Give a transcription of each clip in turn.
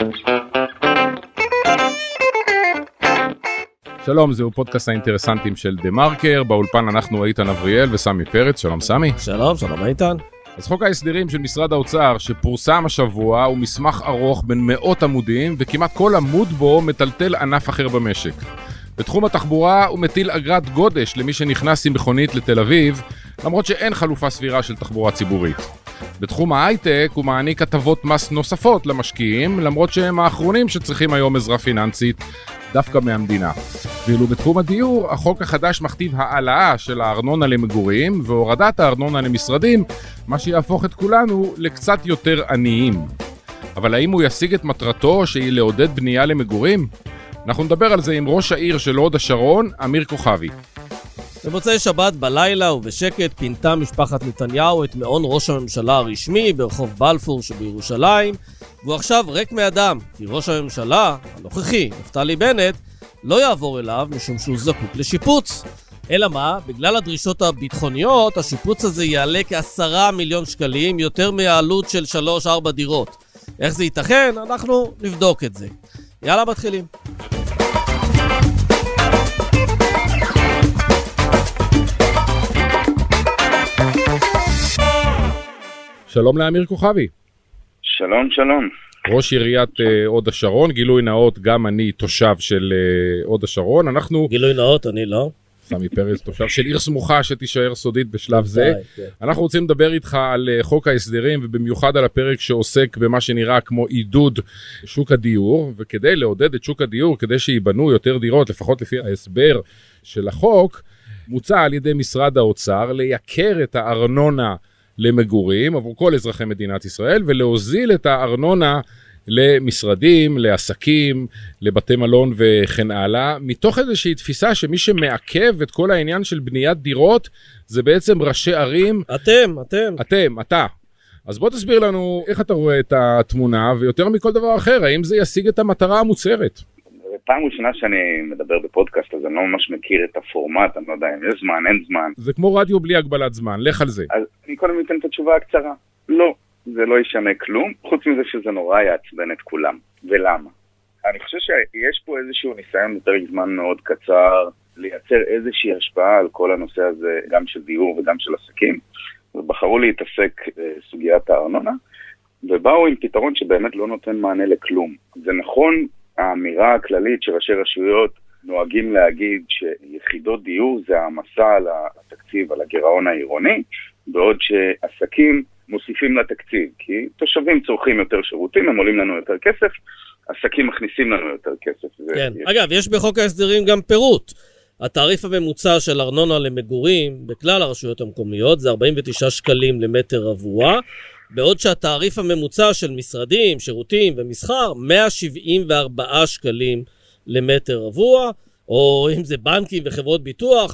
שלום, זהו פודקאסט האינטרסנטים של דה מרקר, באולפן אנחנו איתן אבריאל וסמי פרץ. שלום סמי. שלום איתן. אז חוק ההסדרים של משרד האוצר שפורסם השבוע הוא מסמך ארוך בין מאות עמודים, וכמעט כל עמוד בו מטלטל ענף אחר במשק. בתחום התחבורה הוא מטיל אגרת גודש למי שנכנס עם מכונית לתל אביב, למרות שאין חלופה סבירה של תחבורה ציבורית. בתחום ההייטק הוא מעניק הטבות מס נוספות למשקיעים, למרות שהם האחרונים שצריכים היום עזרה פיננסית דווקא מהמדינה. ואילו בתחום הדיור, החוק החדש מכתיב העלאה של הארנונה למגורים והורדת הארנונה למשרדים, מה שיהפוך את כולנו לקצת יותר עניים. אבל האם הוא ישיג את מטרתו שהיא לעודד בנייה למגורים? אנחנו נדבר על זה עם ראש העיר של הוד השרון, אמיר כוכבי. במוצאי שבת בלילה ובשקט פינתה משפחת נתניהו את מעון ראש הממשלה הרשמי ברחוב בלפור שבירושלים, והוא עכשיו ריק מאדם, כי ראש הממשלה הנוכחי, נפתלי בנט, לא יעבור אליו משום שהוא זקוק לשיפוץ. אלא מה? בגלל הדרישות הביטחוניות, השיפוץ הזה יעלה כ10 מיליון שקלים, יותר מהעלות של 3-4 דירות. איך זה ייתכן? אנחנו נבדוק את זה. יאללה, מתחילים. שלום לאמיר כוכבי. שלום. ראש עיריית הוד השרון, גילוי נאות, גם אני תושב של הוד השרון. גילוי נאות, אני לא. סמי פרץ, תושב של עיר סמוכה שתישאר סודית בשלב זה. אנחנו רוצים לדבר איתך על חוק ההסדרים, ובמיוחד על הפרק שעוסק במה שנראה כמו עידוד שוק הדיור, וכדי לעודד את שוק הדיור, כדי שיבנו יותר דירות, לפחות לפי ההסבר של החוק, מוצע על ידי משרד האוצר לייקר את הארנונה למגורים עבור כל אזרחי מדינת ישראל, ולהוזיל את הארנונה למשרדים, לעסקים, לבתי מלון וכן הלאה, מתוך איזושהי תפיסה שמי שמעכב את כל העניין של בניית דירות, זה בעצם ראשי ערים. אתה. אז בוא תסביר לנו איך אתה רואה את התמונה, ויותר מכל דבר אחר, האם זה ישיג את המטרה המוצהרת? פעם ראשונה שאני מדבר בפודקאסט, אז אני לא ממש מכיר את הפורמט, אני לא יודע אם יש זמן, אין זמן. זה כמו רדיו בלי הגבלת זמן, לך על זה. אז אני קודם אתן את התשובה הקצרה. לא, זה לא ישנה כלום, חוץ מזה שזה נורא יעצבן את כולם. ולמה? אני חושב שיש פה איזשהו ניסיון בפרק זמן מאוד קצר, לייצר איזושהי השפעה על כל הנושא הזה, גם של דיור וגם של עסקים. ובחרו להתעסק בסוגיית הארנונה, ובאו עם פתרון שבאמת לא נותן מענה לכלום. זה נכון, האמירה הכללית שראשי רשויות נוהגים להגיד שיחידות דיור זה המסע על התקציב, על הגירעון העירוני, בעוד שעסקים מוסיפים לתקציב, כי תושבים צורכים יותר שירותים, הם עולים לנו יותר כסף, עסקים מכניסים לנו יותר כסף. כן, אגב, יש בחוק ההסדרים גם פירוט. התעריף הממוצע של ארנונה למגורים בכלל הרשויות המקומיות זה 49 שקלים למטר רבוע, בעוד שהתעריף הממוצע של משרדים, שירותים ומסחר 174 שקלים למטר רבוע, או אם זה בנקים וחברות ביטוח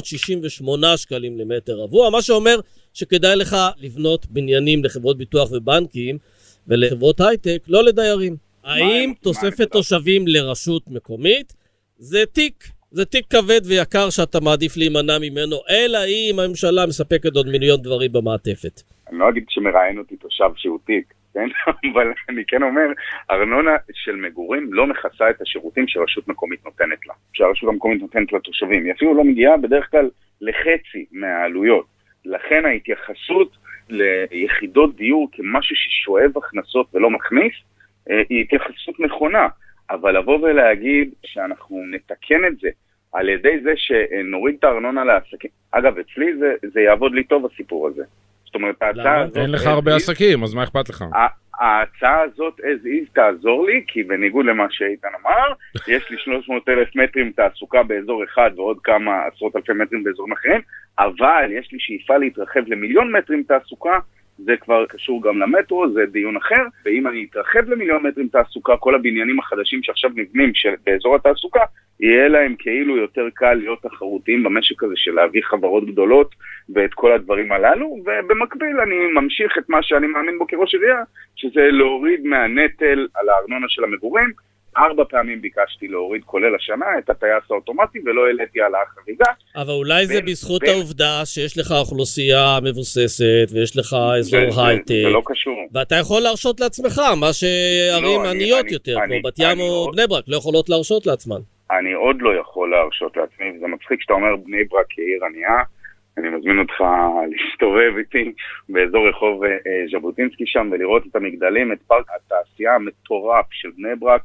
968 שקלים למטר רבוע, מה שאומר שכדאי לך לבנות בניינים לחברות ביטוח ובנקים ולחברות הייטק, לא לדיירים. האם תוספת תושבים לרשות מקומית זה תיק כבד ויקר שאתה מעדיף להימנע ממנו, אלא אם הממשלה מספקת עוד מיליון דברים במעטפת. אני לא אגיד שמראיין אותי תושב שהוא תיק, כן? אבל אני כן אומר, ארנונה של מגורים לא מכסה את השירותים שרשות מקומית נותנת לה, שהרשות המקומית נותנת לתושבים. היא אפילו לא מגיעה בדרך כלל לחצי מהעלויות. לכן ההתייחסות ליחידות דיור כמשהו ששואב הכנסות ולא מכניס, היא התייחסות נכונה. אבל לבוא ולהגיד שאנחנו נתקן את זה על ידי זה שנוריד את הארנונה לעסקים. אגב, אצלי זה יעבוד לי טוב הסיפור הזה. זאת אומרת, ההצעה הזאת... אין לך הרבה עסקים, אז מה אכפת לך? ההצעה הזאת as is תעזור לי, כי בניגוד למה שאיתן אמר, יש לי 300,000 מטרים תעסוקה באזור אחד ועוד כמה עשרות אלפי מטרים באזורים אחרים, אבל יש לי שאיפה להתרחב ל1,000,000 מטרים תעסוקה, זה כבר קשור גם למטרו, זה דיון אחר, ואם אני אתרחב ל1,000,000 מטרים תעסוקה, כל הבניינים החדשים שעכשיו נבנים באזור התעסוקה, יהיה להם כאילו יותר קל להיות תחרותיים במשק הזה של להביא חברות גדולות ואת כל הדברים הללו, ובמקביל אני ממשיך את מה שאני מאמין בו כראש עירייה, שזה להוריד מהנטל על הארנונה של המגורים, 4 פעמים ביקשתי להוריד, כולל השנה, את הטייס האוטומטי, ולא העליתי על החריגה. אבל אולי זה בזכות העובדה שיש לך אוכלוסייה מבוססת, ויש לך אזור הייטק. זה לא קשור. ואתה יכול להרשות לעצמך, מה שערים עניות יותר, כמו בת ים או בני ברק, לא יכולות להרשות לעצמן. אני עוד לא יכול להרשות לעצמי, וזה מצחיק שאתה אומר בני ברק כעיר ענייה, אני מזמין אותך להסתובב איתי באזור רחוב ז'בוטינסקי שם, ולראות את המגדלים, את פארק התעשייה המטורף של בני ברק,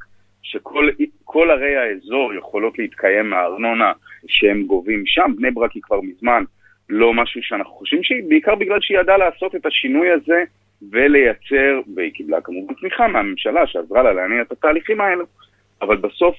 שכל ערי האזור יכולות להתקיים מהארנונה שהם גובים שם. בני ברק היא כבר מזמן לא משהו שאנחנו חושבים שהיא, בעיקר בגלל שהיא ידעה לעשות את השינוי הזה ולייצר, והיא קיבלה כמובן תמיכה מהממשלה שעזרה לה להניע את התהליכים האלו, אבל בסוף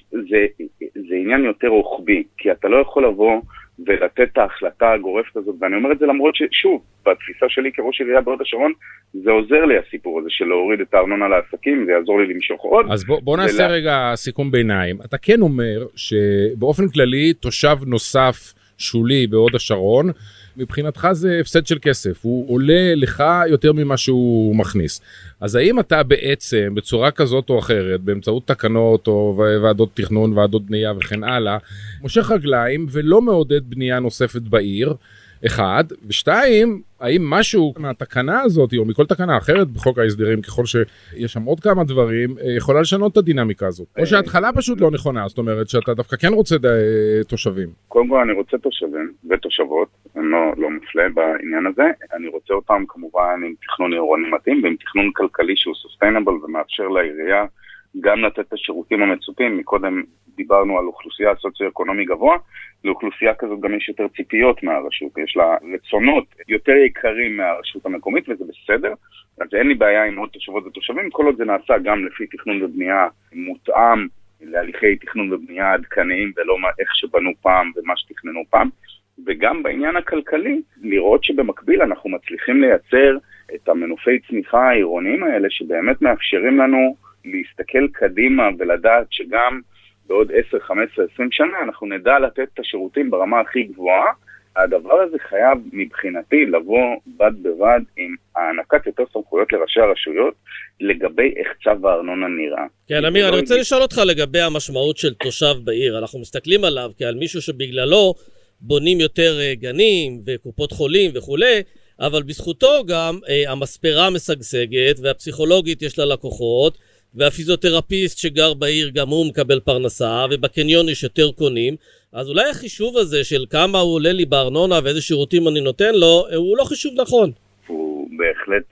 זה עניין יותר רוחבי, כי אתה לא יכול לבוא ולתת את ההחלטה הגורפת הזאת, ואני אומר את זה למרות ששוב, בתפיסה שלי כראש עירייה בהוד השרון, זה עוזר לי הסיפור הזה של להוריד את הארנונה לעסקים, זה יעזור לי למשוך עוד. אז בוא נעשה רגע סיכום ביניים. אתה כן אומר שבאופן כללי תושב נוסף שולי בהוד השרון, מבחינתך זה הפסד של כסף, הוא עולה לך יותר ממה שהוא מכניס. אז האם אתה בעצם בצורה כזאת או אחרת, באמצעות תקנות או ועדות תכנון, ועדות בנייה וכן הלאה, מושך רגליים ולא מעודד בנייה נוספת בעיר, אחד, ושתיים, האם משהו מהתקנה הזאת או מכל תקנה אחרת בחוק ההסדרים, ככל שיש שם עוד כמה דברים, יכולה לשנות את הדינמיקה הזאת? או שההתחלה פשוט לא נכונה, זאת אומרת שאתה דווקא כן רוצה תושבים. קודם כל אני רוצה תושבים ותושבות, אני לא מפלה בעניין הזה, אני רוצה אותם כמובן עם תכנון עירוני מתאים, ועם תכנון כלכלי שהוא סוסטיינבל ומאפשר לעירייה גם לתת את השירותים המצופים. מקודם דיברנו על אוכלוסייה סוציו-אקונומי גבוה, לאוכלוסייה כזאת גם יש יותר ציפיות מהרשות, יש לה רצונות יותר יקרים מהרשות המקומית, וזה בסדר. אז אין לי בעיה עם עוד תושבות ותושבים, כל עוד זה נעשה גם לפי תכנון ובנייה מותאם להליכי תכנון ובנייה עדכניים, ולא איך שבנו פעם ומה שתכננו פעם. וגם בעניין הכלכלי, לראות שבמקביל אנחנו מצליחים לייצר את המנופי צמיחה העירוניים האלה, שבאמת מאפשרים לנו להסתכל קדימה ולדעת שגם בעוד 10, 15, 20 שנה אנחנו נדע לתת את השירותים ברמה הכי גבוהה. הדבר הזה חייב מבחינתי לבוא בד בבד עם הענקת יותר סמכויות לראשי הרשויות לגבי איך צו הארנונה נראה. כן, אמיר, אני רוצה לשאול אותך לגבי המשמעות של תושב בעיר. אנחנו מסתכלים עליו כעל מישהו שבגללו בונים יותר גנים וקופות חולים וכולי, אבל בזכותו גם המספרה משגשגת והפסיכולוגית יש לה לקוחות, והפיזיותרפיסט שגר בעיר גם הוא מקבל פרנסה, ובקניון יש יותר קונים. אז אולי החישוב הזה של כמה הוא עולה לי בארנונה ואיזה שירותים אני נותן לו, הוא לא חישוב נכון. הוא בהחלט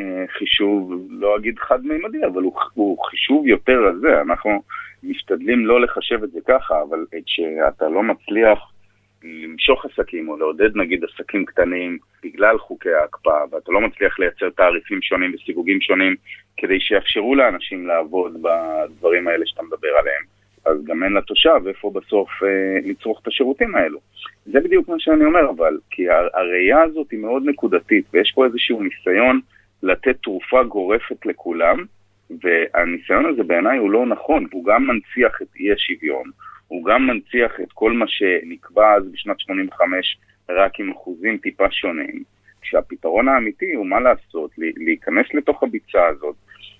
חישוב, לא אגיד חד-מימדי, אבל הוא חישוב יותר רזה. אנחנו משתדלים לא לחשב את זה ככה, אבל כשאתה לא מצליח למשוך עסקים או לעודד נגיד עסקים קטנים בגלל חוקי ההקפאה, ואתה לא מצליח לייצר תעריפים שונים וסיווגים שונים כדי שיאפשרו לאנשים לעבוד בדברים האלה שאתה מדבר עליהם, אז גם אין לתושב איפה בסוף לצרוך את השירותים האלו. זה בדיוק מה שאני אומר, אבל כי הראייה הזאת היא מאוד נקודתית, ויש פה איזשהו ניסיון לתת תרופה גורפת לכולם, והניסיון הזה בעיניי הוא לא נכון, הוא גם מנציח את אי השוויון, הוא גם מנציח את כל מה שנקבע אז בשנת 85 רק עם אחוזים טיפה שונים, כשהפתרון האמיתי הוא מה לעשות, להיכנס לתוך הביצה הזאת,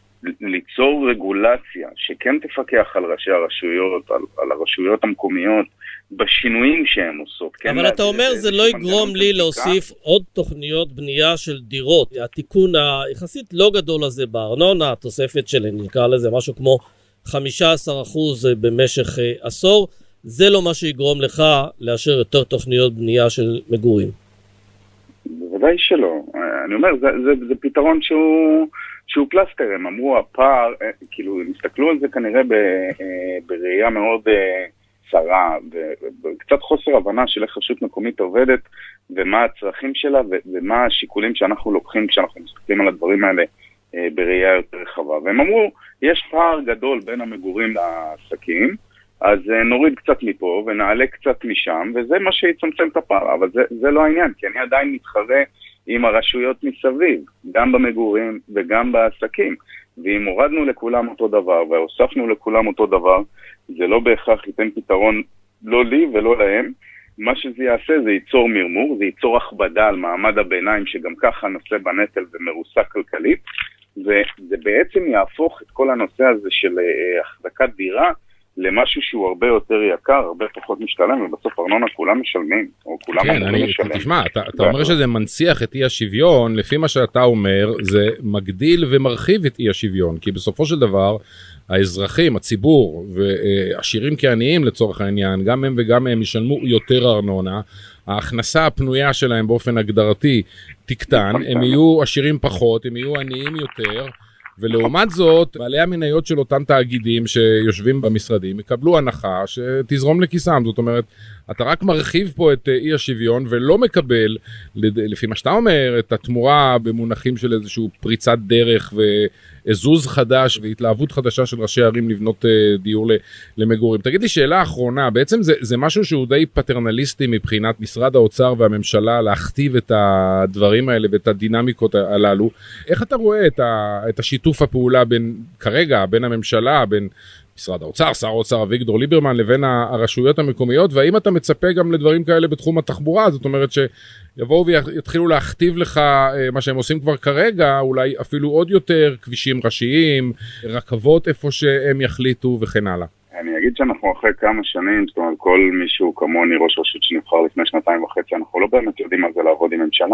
ליצור רגולציה שכן תפקח על ראשי הרשויות, על הרשויות המקומיות, בשינויים שהן עושות. אבל אתה אומר זה לא יגרום לי להוסיף עוד תוכניות בנייה של דירות. התיקון היחסית לא גדול הזה בארנונה, התוספת של נקרא לזה משהו כמו 15% במשך עשור, זה לא מה שיגרום לך לאשר יותר תוכניות בנייה של מגורים. בוודאי שלא. אני אומר, זה פתרון שהוא פלסטר. הם אמרו, הפער, כאילו, הם הסתכלו על זה כנראה בראייה מאוד צרה, וקצת חוסר הבנה של איך רשות מקומית עובדת, ומה הצרכים שלה, ומה השיקולים שאנחנו לוקחים כשאנחנו מסתכלים על הדברים האלה בראייה יותר רחבה. והם אמרו, יש פער גדול בין המגורים לעסקים, אז נוריד קצת מפה ונעלה קצת משם, וזה מה שיצמצם את הפער, אבל זה לא העניין, כי אני עדיין מתחרה עם הרשויות מסביב, גם במגורים וגם בעסקים, ואם הורדנו לכולם אותו דבר והוספנו לכולם אותו דבר, זה לא בהכרח ייתן פתרון לא לי ולא להם. מה שזה יעשה זה ייצור מרמור, זה ייצור הכבדה על מעמד הביניים שגם ככה נושא בנטל ומרוסק כלכלית, וזה בעצם יהפוך את כל הנושא הזה של החזקת דירה, למשהו שהוא הרבה יותר יקר, הרבה פחות משתלם, ובסוף ארנונה כולם משלמים, או כולם משלמים. תשמע, אתה אומר שזה מנציח את אי השוויון, לפי מה שאתה אומר, זה מגדיל ומרחיב את אי השוויון, כי בסופו של דבר, האזרחים, הציבור, ועשירים כעניים לצורך העניין, גם הם וגם הם ישלמו יותר ארנונה, ההכנסה הפנויה שלהם באופן הגדרתי תקטן, הם יהיו עשירים פחות, הם יהיו עניים יותר, ולעומת זאת, בעלי המניות של אותם תאגידים שיושבים במשרדים, יקבלו הנחה שתזרום לכיסם. זאת אומרת, אתה רק מרחיב פה את אי השוויון, ולא מקבל, לפי מה שאתה אומר, את התמורה במונחים של איזשהו פריצת דרך, ואזוז חדש, והתלהבות חדשה של ראשי ערים לבנות דיור למגורים. תגיד לי, שאלה אחרונה, בעצם זה משהו שהוא די פטרנליסטי מבחינת משרד האוצר והממשלה, להכתיב את הדברים האלה ואת הדינמיקות הללו. איך אתה רואה את השיתוף הפעולה כרגע, בין הממשלה, בין משרד האוצר, שר האוצר אביגדור ליברמן, לבין הרשויות המקומיות, והאם אתה מצפה גם לדברים כאלה בתחום התחבורה? זאת אומרת שיבואו ויתחילו להכתיב לך מה שהם עושים כבר כרגע, אולי אפילו עוד יותר, כבישים ראשיים, רכבות איפה שהם יחליטו וכן הלאה. אני אגיד שאנחנו אחרי כמה שנים, זאת אומרת, כל מישהו כמוני, ראש רשות שנבחר לפני 2.5, אנחנו לא באמת יודעים מה זה לעבוד עם ממשלה.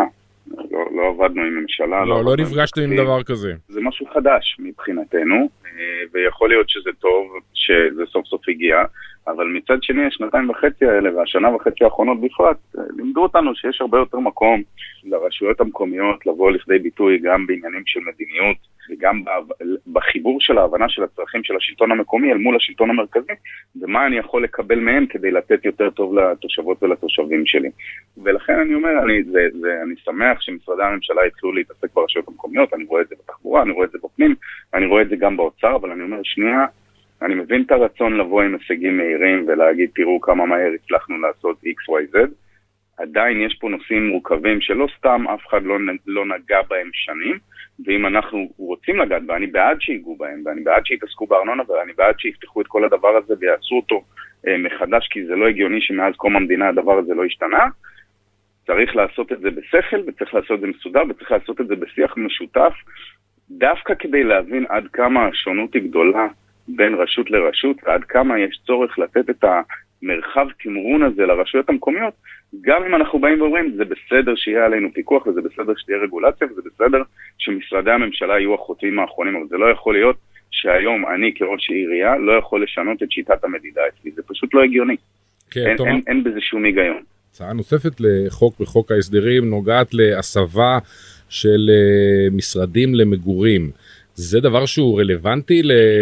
לא עבדנו עם ממשלה. לא נפגשתם עם דבר כזה. זה משהו חדש מבחינתנו, ויכול להיות שזה טוב, שזה סוף סוף הגיע, אבל מצד שני, 2.5 האלה, והשנה וחצי האחרונות בפרט, לימדו אותנו שיש הרבה יותר מקום לרשויות המקומיות לבוא לכדי ביטוי גם בעניינים של מדיניות, וגם בחיבור של ההבנה של הצרכים של השלטון המקומי אל מול השלטון המרכזי, ומה אני יכול לקבל מהם כדי לתת יותר טוב לתושבות ולתושבים שלי. ולכן אני אומר, אני שמח שמשרדי הממשלה התחילו להתעסק ברשויות המקומיות, אני רואה את זה בתחבורה, אני רואה את זה בפנים, אני רואה את זה גם באוצר, אבל אני אומר, שנייה, אני מבין את הרצון לבוא עם הישגים מהירים ולהגיד, תראו כמה מהר הצלחנו לעשות XYZ, עדיין יש פה נושאים מורכבים שלא סתם אף אחד לא נגע בהם שנים, ואם אנחנו רוצים לגעת, ואני בעד שיגעו בהם, ואני בעד שיתעסקו בארנונה, ואני בעד שיפתחו את כל הדבר הזה ויעשו אותו מחדש, כי זה לא הגיוני שמאז קום המדינה הדבר הזה לא השתנה, צריך לעשות את זה בשכל, וצריך לעשות את זה מסודר, וצריך לעשות את זה בשיח משותף, דווקא כדי להבין עד כמה השונות היא גדולה בין רשות לרשות, ועד כמה יש צורך לתת את המרחב תמרון הזה לרשויות המקומיות, גם אם אנחנו באים ואומרים, זה בסדר שיהיה עלינו פיקוח, וזה בסדר שתהיה רגולציה, וזה בסדר שמשרדי הממשלה יהיו החוטאים האחרונים, אבל זה לא יכול להיות שהיום אני כראש עירייה לא יכול לשנות את שיטת המדידה אצלי, זה פשוט לא הגיוני. כן, אין בזה שום היגיון. הצעה נוספת בחוק ההסדרים נוגעת להסבה של משרדים למגורים. זה דבר שהוא רלוונטי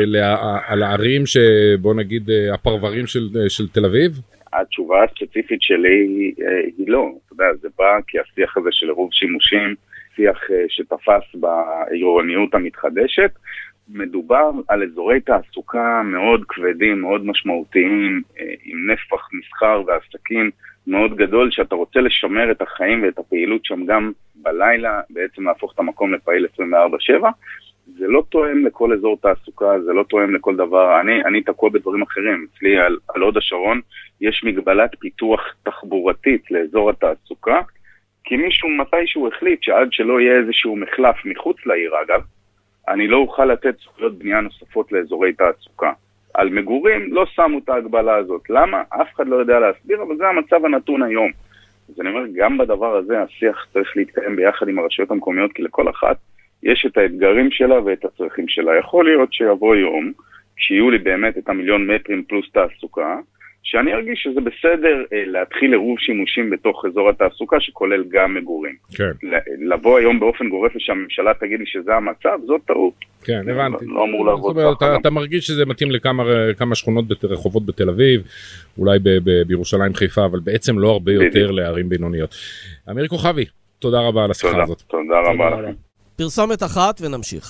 על הערים שבוא נגיד הפרברים של תל אביב? התשובה הספציפית שלי היא לא. אתה יודע, זה בא כי השיח הזה של עירוב שימושים, שיח שתפס בעירוניות המתחדשת, מדובר על אזורי תעסוקה מאוד כבדים, מאוד משמעותיים, עם נפח מסחר ועסקים מאוד גדול, שאתה רוצה לשמר את החיים ואת הפעילות שם גם בלילה, בעצם להפוך את המקום לפעיל 24/7, זה לא תואם לכל אזור תעסוקה, זה לא תואם לכל דבר. אני תקוע בדברים אחרים. אצלי על הוד השרון יש מגבלת פיתוח תחבורתית לאזור התעסוקה, כי מישהו מתישהו החליט שעד שלא יהיה איזשהו מחלף מחוץ לעיר, אגב, אני לא אוכל לתת זכויות בנייה נוספות לאזורי תעסוקה. על מגורים לא שמו את ההגבלה הזאת. למה? אף אחד לא יודע להסביר, אבל זה המצב הנתון היום. אז אני אומר, גם בדבר הזה השיח צריך להתקיים ביחד עם הרשויות המקומיות, כי לכל אחת יש את האתגרים שלה ואת הצרכים שלה. יכול להיות שיבוא יום, כשיהיו לי באמת את 1,000,000 מטרים פלוס תעסוקה, שאני ארגיש שזה בסדר להתחיל עירוב שימושים בתוך אזור התעסוקה שכולל גם מגורים. כן. לבוא היום באופן גורף שהממשלה תגיד לי שזה המצב, זאת טעות. כן, הבנתי. לא אמור לעבוד ככה. אתה מרגיש שזה מתאים לכמה שכונות רחובות בתל אביב, אולי בירושלים חיפה, אבל בעצם לא הרבה יותר לערים בינוניות. אמיר כוכבי, תודה רבה על השיחה הזאת. תודה רבה לכם. פרסומת אחת ונמשיך.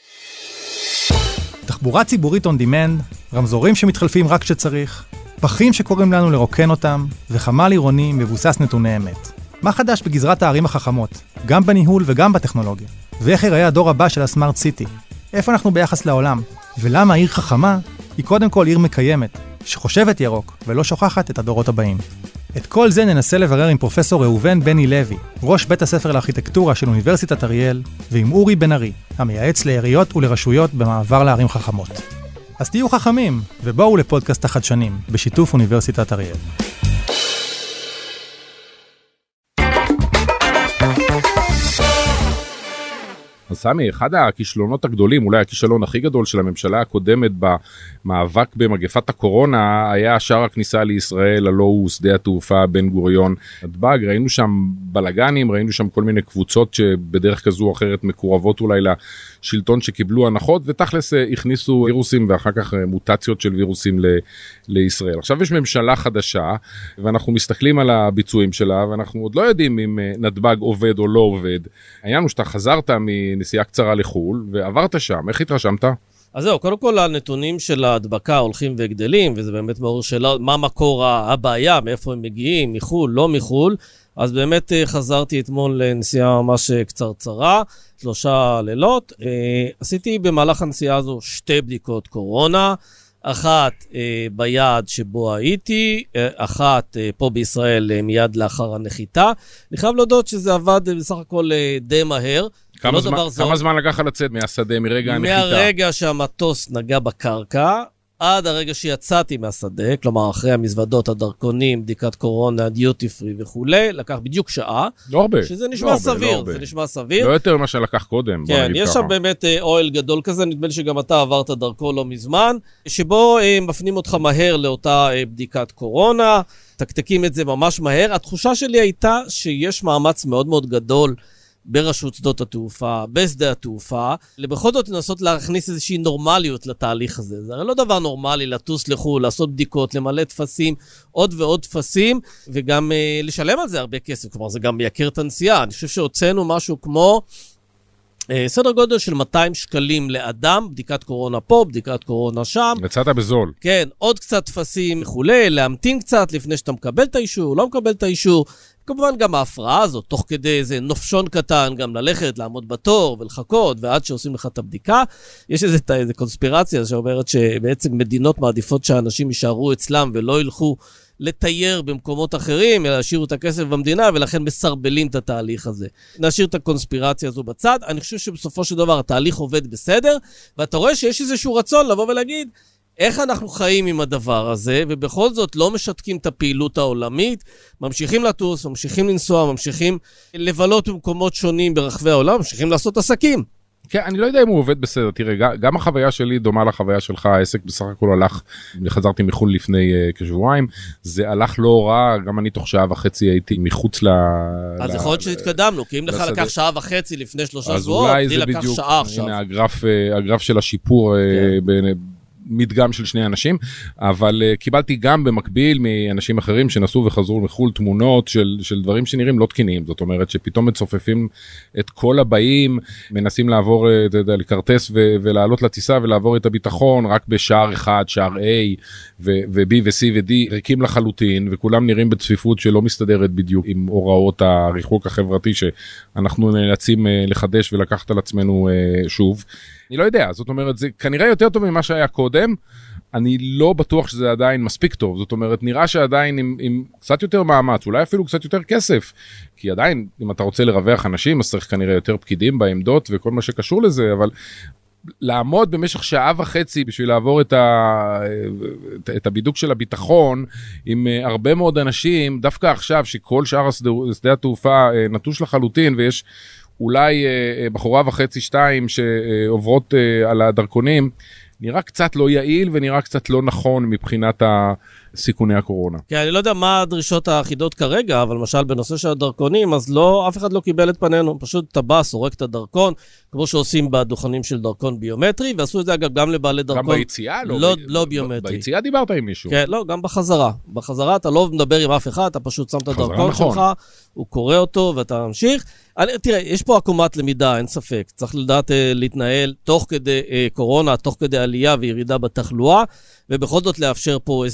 תחבורה ציבורית on demand, רמזורים שמתחלפים רק כשצריך, פחים שקוראים לנו לרוקן אותם, וחמ"ל עירוני מבוסס נתוני אמת. מה חדש בגזרת הערים החכמות, גם בניהול וגם בטכנולוגיה? ואיך ייראה הדור הבא של הסמארט סיטי? איפה אנחנו ביחס לעולם? ולמה עיר חכמה היא קודם כל עיר מקיימת, שחושבת ירוק ולא שוכחת את הדורות הבאים? את כל זה ננסה לברר עם פרופסור ראובן בני לוי, ראש בית הספר לארכיטקטורה של אוניברסיטת אריאל, ועם אורי בן ארי, המייעץ לעיריות ולרשויות במעבר לערים חכמות. אז תהיו חכמים, ובואו לפודקאסט החדשנים, בשיתוף אוניברסיטת אריאל. אז סמי, אחד הכישלונות הגדולים, אולי הכישלון הכי גדול של הממשלה הקודמת במאבק במגפת הקורונה, היה שער הכניסה לישראל, הלא הוא שדה התעופה בן גוריון נתב"ג. ראינו שם בלגנים, ראינו שם כל מיני קבוצות שבדרך כזו או אחרת מקורבות אולי לשלטון שקיבלו הנחות, ותכלס הכניסו וירוסים ואחר כך מוטציות של וירוסים לישראל. עכשיו יש ממשלה חדשה, ואנחנו מסתכלים על הביצועים שלה, ואנחנו עוד לא יודעים אם נתב"ג עובד או לא עובד. העניין הוא שאתה חזרת נסיעה קצרה לחול, ועברת שם. איך התרשמת? אז זהו, קודם כל הנתונים של ההדבקה הולכים וגדלים, וזה באמת מעורר שאלה, מה מקור הבעיה, מאיפה הם מגיעים, מחול, לא מחול. אז באמת חזרתי אתמול לנסיעה ממש קצרצרה, 3 לילות. עשיתי במהלך הנסיעה הזו 2 בדיקות קורונה, אחת ביעד שבו הייתי, אחת פה בישראל מיד לאחר הנחיתה. אני חייב להודות שזה עבד בסך הכל די מהר. כמה זמן לקח לצאת מהשדה מרגע הנחיתה? מהרגע שהמטוס נגע בקרקע, עד הרגע שיצאתי מהשדה, כלומר אחרי המזוודות, הדרכונים, בדיקת קורונה, דיוטי פרי וכו', לקח בדיוק שעה. לא הרבה. שזה נשמע סביר, זה נשמע סביר. לא יותר ממה שלקח קודם. כן, יש שם באמת אוהל גדול כזה, נדמה לי שגם אתה עברת דרכו לא מזמן, שבו מפנים אותך מהר לאותה בדיקת קורונה, תקתקים את זה ממש מהר. התחושה שלי הייתה שיש מאמץ מאוד מאוד גדול, ברשות שדות התעופה, בשדה התעופה, לבכל זאת לנסות להכניס איזושהי נורמליות לתהליך הזה. זה הרי לא דבר נורמלי לטוס לחו"ל, לעשות בדיקות, למלא תפסים, עוד ועוד תפסים, וגם לשלם על זה הרבה כסף. כלומר, זה גם מייקר את הנסיעה. אני חושב שהוצאנו משהו כמו סדר גודל של 200 שקלים לאדם, בדיקת קורונה פה, בדיקת קורונה שם. יצאת בזול. כן, עוד קצת תפסים וכולי, להמתין קצת לפני שאתה מקבל את האישור, לא מקבל את האישור. כמובן גם ההפרעה הזאת, תוך כדי איזה נופשון קטן, גם ללכת, לעמוד בתור ולחכות, ועד שעושים לך את הבדיקה. יש איזה קונספירציה שאומרת שבעצם מדינות מעדיפות שאנשים יישארו אצלם ולא ילכו לתייר במקומות אחרים, אלא להשאירו את הכסף במדינה, ולכן מסרבלים את התהליך הזה. נשאיר את הקונספירציה הזו בצד. אני חושב שבסופו של דבר התהליך עובד בסדר, ואתה רואה שיש איזשהו רצון לבוא ולהגיד, איך אנחנו חיים עם הדבר הזה, ובכל זאת לא משתקים את הפעילות העולמית, ממשיכים לטוס, ממשיכים לנסוע, ממשיכים לבלות במקומות שונים ברחבי העולם, ממשיכים לעשות עסקים. כן, אני לא יודע אם הוא עובד בסדר. תראה, גם החוויה שלי דומה לחוויה שלך, העסק בסך הכל הלך, חזרתי מחול לפני כשבועיים, זה הלך לא רע, גם אני תוך 1.5 שעה הייתי מחוץ אז יכול להיות שהתקדמנו, כי אם לך לקח 1.5 שעה לפני 3 שבועות, לי לקח שעה עכשיו. הנה הגרף של השיפור מדגם של 2 אנשים, אבל קיבלתי גם במקביל מאנשים אחרים שנסעו וחזרו מחול תמונות של דברים שנראים לא תקינים. זאת אומרת שפתאום מצופפים את כל הבאים, מנסים לעבור, לקרטס ולעלות לטיסה ולעבור את הביטחון רק בשער אחד, שער A ו-B ו-C ו-D, ריקים לחלוטין, וכולם נראים בצפיפות שלא מסתדרת בדיוק עם הוראות הריחוק החברתי שאנחנו נאלצים לחדש ולקחת על עצמנו שוב. אני לא יודע, זאת אומרת, זה כנראה יותר טוב ממה שהיה קודם, אני לא בטוח שזה עדיין מספיק טוב, זאת אומרת, נראה שעדיין עם קצת יותר מאמץ, אולי אפילו קצת יותר כסף, כי עדיין, אם אתה רוצה לרווח אנשים, אז צריך כנראה יותר פקידים בעמדות וכל מה שקשור לזה, אבל לעמוד במשך 1.5 שעה בשביל לעבור את הבידוק של הביטחון, עם הרבה מאוד אנשים, דווקא עכשיו שכל שאר שדה התעופה נטוש לחלוטין, ויש אולי 1.5 שעה, 2 שעוברות על הדרכונים, נראה קצת לא יעיל ונראה קצת לא נכון מבחינת סיכוני הקורונה. כן, אני לא יודע מה הדרישות האחידות כרגע, אבל למשל בנושא של הדרכונים, אז לא, אף אחד לא קיבל את פנינו, פשוט טבע, סורק את הדרכון, כמו שעושים בדוכנים של דרכון ביומטרי, ועשו את זה אגב גם לבעלי דרכון. גם ביציאה? לא ביומטרי. ביציאה דיברת עם מישהו. כן, לא, גם בחזרה. בחזרה אתה לא מדבר עם אף אחד, אתה פשוט שם את הדרכון שלך, הוא קורא אותו ואתה ממשיך. תראה, יש פה עקומת למידה, אין ספק. צריך לדעת להתנהל תוך כדי קורונה, תוך כדי עלייה וירידה בתחלואה, ובכל זאת לאפשר פה הסדרים.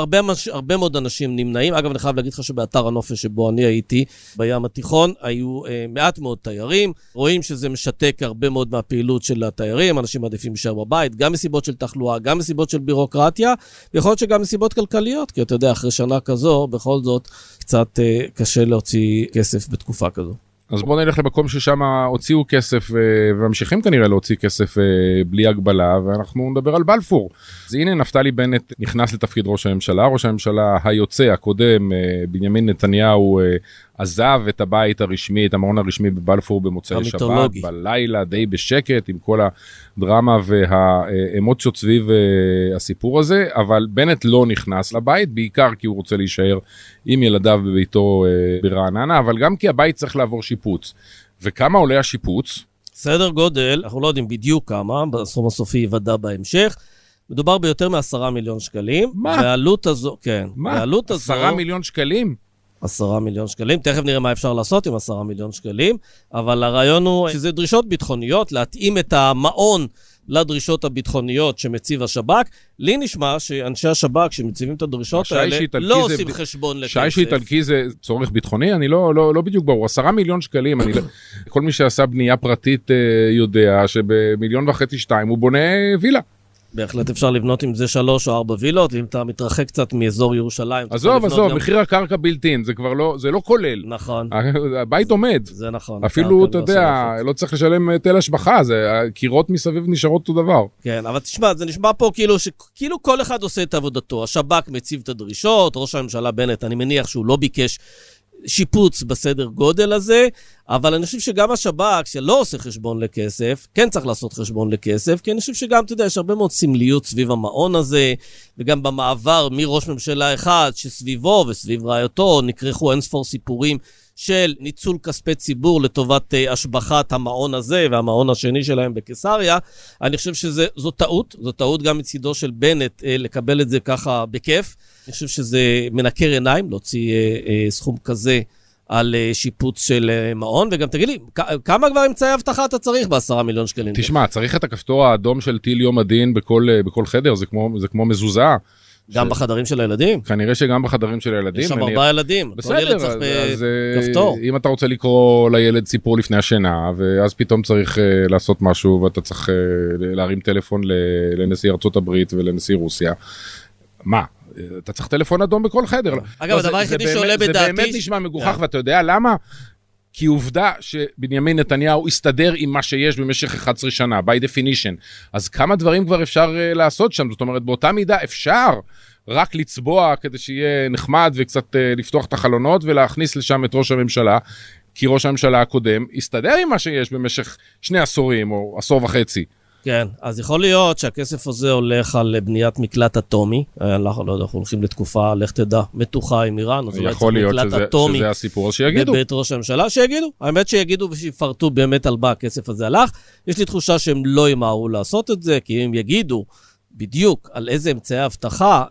הרבה מאוד אנשים נמנעים. אגב, אני חייב להגיד לך שבאתר הנופש שבו אני הייתי, בים התיכון, היו מעט מאוד תיירים. רואים שזה משתק הרבה מאוד מהפעילות של התיירים, אנשים מעדיפים להישאר בבית, גם מסיבות של תחלואה, גם מסיבות של בירוקרטיה, ויכול להיות שגם מסיבות כלכליות, כי אתה יודע, אחרי שנה כזו, בכל זאת, קצת קשה להוציא כסף בתקופה כזו. אז בואו נלך למקום ששם הוציאו כסף, וממשיכים כנראה להוציא כסף בלי הגבלה, ואנחנו נדבר על בלפור. אז הנה נפתלי בנט נכנס לתפקיד ראש הממשלה, ראש הממשלה היוצא הקודם, בנימין נתניהו, עזב את הבית הרשמי, את המעון הרשמי בבלפור במוצאי שבת, בלילה די בשקט, עם כל הדרמה והאמוציות סביב הסיפור הזה, אבל בנט לא נכנס לבית, בעיקר כי הוא רוצה להישאר עם ילדיו בביתו ברעננה, אבל גם כי הבית צריך לעבור שיפוץ. וכמה עולה השיפוץ? סדר גודל, אנחנו לא יודעים בדיוק כמה, בסכום הסופי יוודא בהמשך, מדובר ביותר מ10 מיליון שקלים. מה? והעלות הזו, כן. מה? 10 מיליון שקלים? 10 מיליון שקלים, תכף נראה מה אפשר לעשות עם 10 מיליון שקלים, אבל הרעיון הוא שזה דרישות ביטחוניות, להתאים את המעון לדרישות הביטחוניות שמציב השב"כ. לי נשמע שאנשי השב"כ שמציבים את הדרישות האלה לא עושים חשבון לכסף. שי שאיטלקי זה צורך ביטחוני? אני לא בדיוק ברור. 10 מיליון שקלים, כל מי שעשה בנייה פרטית יודע שב1.5-2 הוא בונה וילה. בהחלט אפשר לבנות עם זה 3 או 4 וילות, ואם אתה מתרחק קצת מאזור ירושלים... עזוב, מחיר הקרקע בלתין, זה לא כולל. נכון. הבית עומד. זה נכון. אפילו, אתה יודע, לא צריך לשלם היטל השבחה, הקירות מסביב נשארות אותו דבר. כן, אבל תשמע, זה נשמע פה כאילו כל אחד עושה את עבודתו. השב"כ מציב את הדרישות, ראש הממשלה בנט, אני מניח שהוא לא ביקש שיפוץ בסדר גודל הזה, אבל אני חושב שגם השב"כ, שלא עושה חשבון לכסף, כן צריך לעשות חשבון לכסף, כי אני חושב שגם, אתה יודע, יש הרבה מאוד סמליות סביב המעון הזה, וגם במעבר מראש ממשלה אחד, שסביבו וסביב רעייתו, נקרחו אינספור סיפורים של ניצול כספי ציבור לטובת השבחת המעון הזה, והמעון השני שלהם בקיסריה. אני חושב שזו טעות, זו טעות גם מצידו של בנט לקבל את זה ככה בכיף. אני חושב שזה מנקר עיניים, להוציא סכום כזה על שיפוץ של מעון, וגם תגיד לי, כמה כבר אמצעי הבטחה אתה צריך ב10 מיליון שקלים? תשמע, צריך את הכפתור האדום של טיל יום הדין בכל חדר, זה כמו מזוזה. גם בחדרים של הילדים? כנראה שגם בחדרים של הילדים. יש שם 4 ילדים. בסדר, אז אם אתה רוצה לקרוא לילד סיפור לפני השינה, ואז פתאום צריך לעשות משהו, ואתה צריך להרים טלפון לנשיא ארצות הברית ולנשיא רוסיה, מה? אתה צריך טלפון אדום בכל חדר. אגב, הדבר היחידי שעולה בדעתי... זה באמת נשמע מגוחך, ואתה יודע למה? כי עובדה שבנימין נתניהו הסתדר עם מה שיש במשך 11 שנה, by definition. אז כמה דברים כבר אפשר לעשות שם? זאת אומרת, באותה מידה אפשר רק לצבוע כדי שיהיה נחמד וקצת לפתוח את החלונות ולהכניס לשם את ראש הממשלה, כי ראש הממשלה הקודם הסתדר עם מה שיש במשך 2 עשורים או 1.5 עשור. כן, אז יכול להיות שהכסף הזה הולך על בניית מקלט אטומי, אנחנו לא יודע, אנחנו הולכים לתקופה, לך תדע, מתוחה עם איראן, אז אולי צריך מקלט אטומי שזה הסיפור, אז שיגידו. בבית ראש הממשלה, שיגידו, האמת שיגידו ושיפרטו באמת על מה הכסף הזה הלך, יש לי תחושה שהם לא ימהרו לעשות את זה, כי אם יגידו בדיוק על איזה אמצעי הבטחה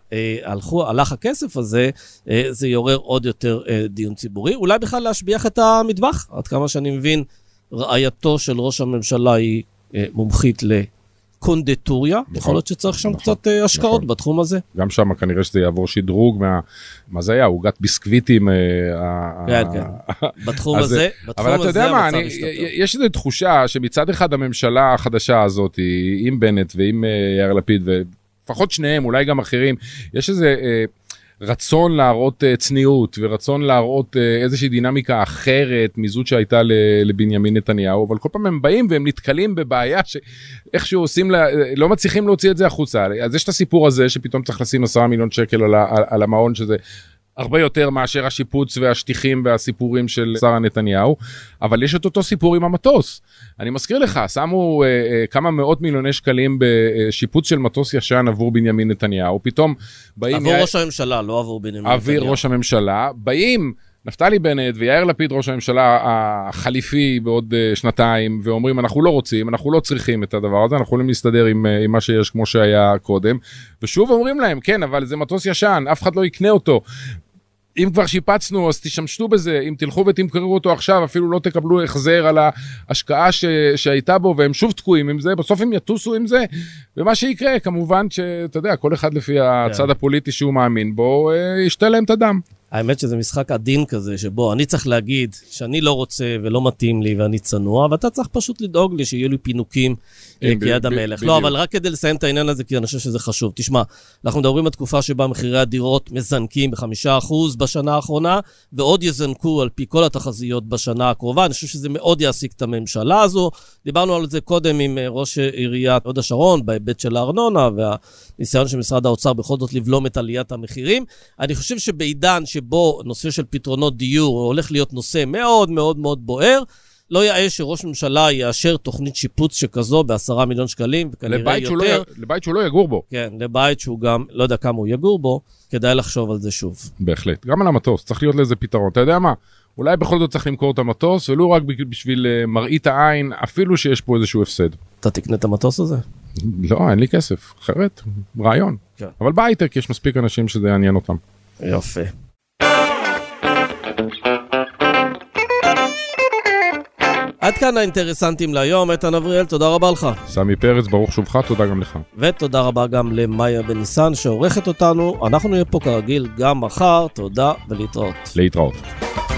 הלך הכסף הזה, זה יעורר עוד יותר דיון ציבורי, אולי בכלל להשביח את המטבח, עד כמה שאני מבין, רעייתו של ראש הממשלה היא מומחית לקונדטוריה, יכול להיות שצריך שם קצת השקעות בתחום הזה. גם שם כנראה שזה יעבור שדרוג, מה זה היה? עוגת ביסקוויטים. כן, כן. בתחום הזה, אבל אתה יודע מה, יש איזו תחושה שמצד אחד הממשלה החדשה הזאת, עם בנט ועם יאיר לפיד, לפחות שניהם, אולי גם אחרים, יש איזה רצון להראות צניעות, ורצון להראות איזושהי דינמיקה אחרת מזאת שהייתה לבנימין נתניהו, אבל כל פעם הם באים והם נתקלים בבעיה שאיכשהו עושים, לא מצליחים להוציא את זה החוצה. אז יש את הסיפור הזה שפתאום צריך לשים 10 מיליון שקל על המעון, שזה הרבה יותר מאשר השיפוץ והשטיחים והסיפורים של שרה נתניהו, אבל יש את אותו סיפור עם המטוס. אני מזכיר לך, שמו כמה מאות מיליוני שקלים בשיפוץ של מטוס ישן עבור בנימין נתניהו, פתאום באים... עבור ראש הממשלה, לא עבור בנימין נתניהו. עבור ראש הממשלה, באים נפתלי בנט ויאיר לפיד ראש הממשלה החליפי בעוד 2 ואומרים אנחנו לא רוצים, אנחנו לא צריכים את הדבר הזה, אנחנו יכולים להסתדר עם מה שיש כמו שהיה קודם, ושוב אומרים להם כן, אבל זה מטוס ישן, אף אחד לא יקנה אותו. אם כבר שיפצנו, אז תשמשו בזה, אם תלכו ותמכרו אותו עכשיו, אפילו לא תקבלו החזר על ההשקעה שהייתה בו, והם שוב תקועים עם זה, בסוף הם יטוסו עם זה, ומה שיקרה, כמובן שאתה יודע, כל אחד לפי הצד הפוליטי שהוא מאמין בו, ישתה להם את הדם. האמת שזה משחק עדין כזה, שבו אני צריך להגיד שאני לא רוצה ולא מתאים לי ואני צנוע, ואתה צריך פשוט לדאוג לי שיהיו לי פינוקים כיד המלך. לא, אבל רק כדי לסיים את העניין הזה, כי אני חושב שזה חשוב. תשמע, אנחנו מדברים על תקופה שבה מחירי הדירות מזנקים ב5% בשנה האחרונה, ועוד יזנקו על פי כל התחזיות בשנה הקרובה. אני חושב שזה מאוד יעסיק את הממשלה הזו. דיברנו על זה קודם עם ראש עיריית הוד השרון, בהיבט של הארנונה, והניסיון של משרד האוצר בכל זאת לבלום את עליית המחירים. אני חושב שבעידן שבו נושא של פתרונות דיור הולך להיות נושא מאוד מאוד מאוד בוער, לא יאה שראש ממשלה יאשר תוכנית שיפוץ שכזו ב10 מיליון שקלים, וכנראה יותר. לבית שהוא לא יגור בו. כן, לבית שהוא גם, לא יודע כמה הוא יגור בו, כדאי לחשוב על זה שוב. בהחלט, גם על המטוס, צריך להיות לזה פתרון. אתה יודע מה? אולי בכל זאת צריך למכור את המטוס, ולא רק בשביל מראית העין, אפילו שיש פה איזשהו הפסד. אתה תקנה את המטוס הזה? לא, אין לי כסף, אחרת, רעיון. כן. אבל בהייטק יש מספיק אנשים שזה יעניין אותם. יפה. עד כאן האינטרסנטים להיום. איתן אבריאל, תודה רבה לך. סמי פרץ, ברוך שובך, תודה גם לך. ותודה רבה גם למאיה בניסן שעורכת אותנו. אנחנו נהיה פה כרגיל גם מחר, תודה ולהתראות. להתראות.